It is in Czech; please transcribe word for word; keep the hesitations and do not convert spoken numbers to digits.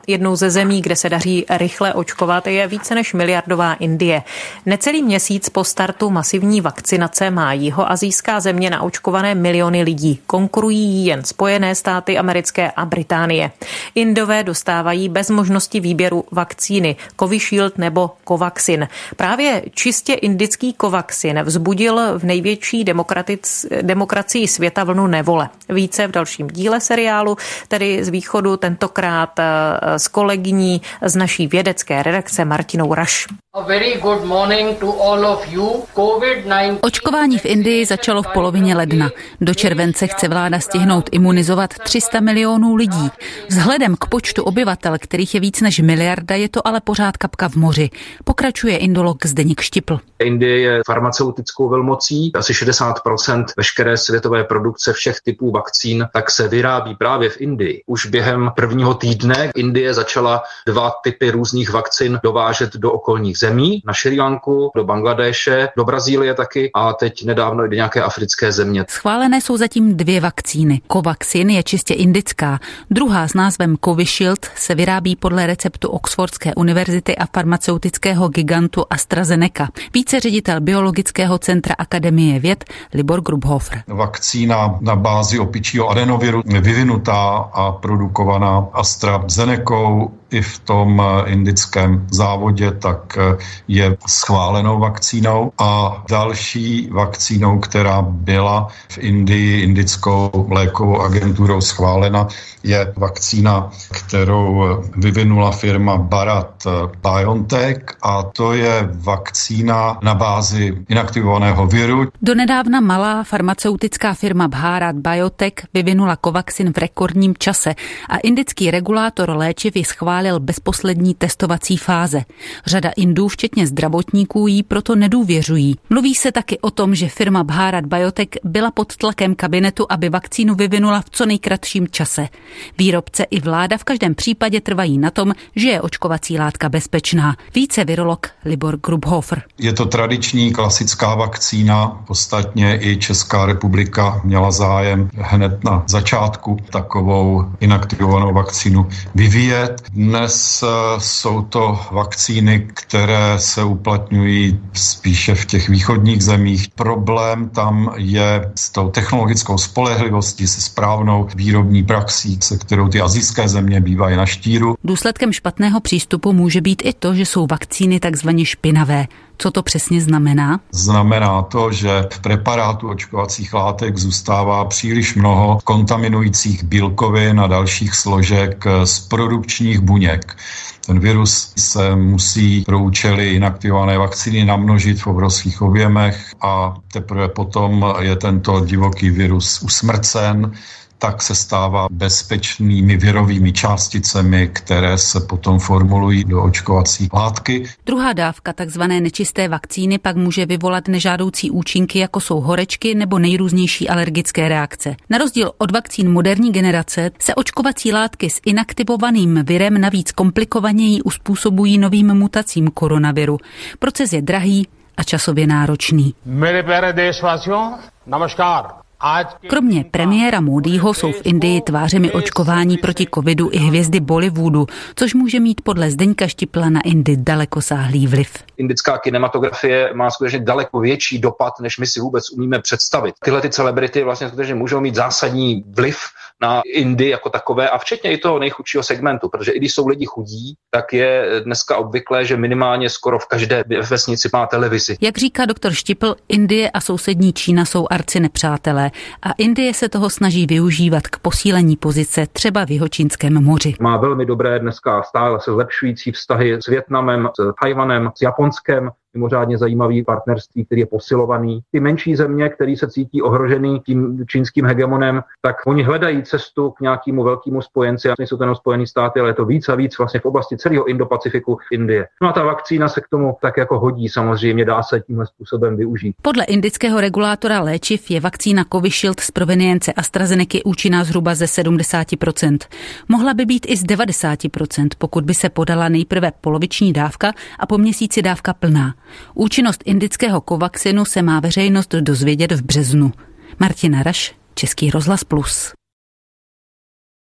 Jednou ze zemí, kde se daří rychle očkovat, je více než miliardová Indie. Necelý měsíc po startu masivní vakcinace má jihoasijská země naočkované miliony lidí. Konkurují jí jen Spojené státy americké a Británie. Indové dostávají bez možnosti výběru vakcíny Covishield nebo Covaxin. Právě čistě indický Covaxin vzbudil v největší demokracii světa vlnu nevole. Více v dalším díle seriálu, tedy z východu, tentokrát s kolegyní z naší vědecké redakce Martinou Raš. Očkování v Indii začalo v polovině ledna. Do července chce vláda stihnout imunizovat tři sta milionů lidí. Vzhledem k počtu obyvatel, kterých je víc než miliarda, je to ale pořád kapka v moři. Pokračuje indolog Zdeněk Štipl. Indie je farmaceutickou velmocí. Asi šedesát procent veškeré světové produkce všech typů vakcín tak se vyrábí právě v Indii. Už během prvního týdne Indie začala dva typy různých vakcín dovážet do okolních zemí, na Šrí Lanku, do Bangladéše, do Brazílie taky a teď nedávno i do nějaké africké země. Schválené jsou zatím dvě vakcíny. Covaxin je čistě indická. Druhá s názvem Covishield se vyrábí podle receptu Oxfordské univerzity a farmaceutického gigantu AstraZeneca. Více ředitel Biologického centra Akademie věd Libor Grubhofer. Vakcína na bázi opičího adenoviru vyvinutá a produkovaná AstraZenecou i v tom indickém závodě, tak je schválenou vakcínou a další vakcínou, která byla v Indii indickou lékovou agenturou schválena, je vakcína, kterou vyvinula firma Bharat BioNTech a to je vakcína na bázi inaktivovaného viru. Donedávna malá farmaceutická firma Bharat Biotech vyvinula Covaxin v rekordním čase a indický regulátor léčiv ji schválil bez poslední testovací fáze. Řada Indů, včetně zdravotníků, jí proto nedůvěřují. Mluví se taky o tom, že firma Bharat Biotech byla pod tlakem kabinetu, aby vakcínu vyvinula v co nejkratším čase. Výrobce i vláda v každém případě trvají na tom, že je očkovací látka bezpečná. Více virolog Libor Grubhofer. Je to tradiční klasická vakcína, ostatně i Česká republika měla zájem hned na začátku takovou inaktivovanou vakcínu vyvíjet. Dnes jsou to vakcíny, které se uplatňují spíše v těch východních zemích. Problém tam je s tou technologickou spolehlivostí, se správnou výrobní praxí, se kterou ty asijské země bývají na štíru. Důsledkem špatného přístupu může být i to, že jsou vakcíny takzvaně špinavé. Co to přesně znamená? Znamená to, že v preparátu očkovacích látek zůstává příliš mnoho kontaminujících bílkovin a dalších složek z produkčních buněk. Ten virus se musí pro účely inaktivované vakcíny namnožit v obrovských objemech a teprve potom je tento divoký virus usmrcen, tak se stává bezpečnými virovými částicemi, které se potom formulují do očkovací látky. Druhá dávka takzvané nečisté vakcíny pak může vyvolat nežádoucí účinky, jako jsou horečky nebo nejrůznější alergické reakce. Na rozdíl od vakcín moderní generace se očkovací látky s inaktivovaným virem navíc komplikovaněji uspůsobují novým mutacím koronaviru. Proces je drahý a časově náročný. Mere pyare deshvasiyon, namaskar. Kromě premiéra Módího jsou v Indii tvářemi očkování proti covidu i hvězdy Bollywoodu, což může mít podle Zdeňka Štipla na Indii dalekosáhlý vliv. Indická kinematografie má skutečně daleko větší dopad, než my si vůbec umíme představit. Tyhle ty celebrity vlastně skutečně můžou mít zásadní vliv na Indii jako takové a včetně i toho nejchudšího segmentu, protože i když jsou lidi chudí, tak je dneska obvyklé, že minimálně skoro v každé vesnici má televizi. Jak říká doktor Štipl, Indie a sousední Čína jsou arcinepřátelé a Indie se toho snaží využívat k posílení pozice třeba v Jihočínském moři. Má velmi dobré dneska stále se zlepšující vztahy s Vietnamem, s Tchajwanem, s Japonskem. Mimořádně zajímavý partnerství, který je posilovaný. Ty menší země, které se cítí ohrožený tím čínským hegemonem, tak oni hledají cestu k nějakému velkému spojenci. A nejsou to jenom Spojené státy, ale je to víc a víc vlastně v oblasti celého Indo-Pacifiku Indie. No a ta vakcína se k tomu tak jako hodí, samozřejmě dá se tímhle způsobem využít. Podle indického regulátora léčiv je vakcína Covishield z provenience AstraZenecy účinná zhruba ze sedmdesát procent. Mohla by být i z devadesát procent, pokud by se podala nejprve poloviční dávka a po měsíci dávka plná. Účinnost indického Covaxinu se má veřejnost dozvědět v březnu. Martina Raš, Český rozhlas Plus.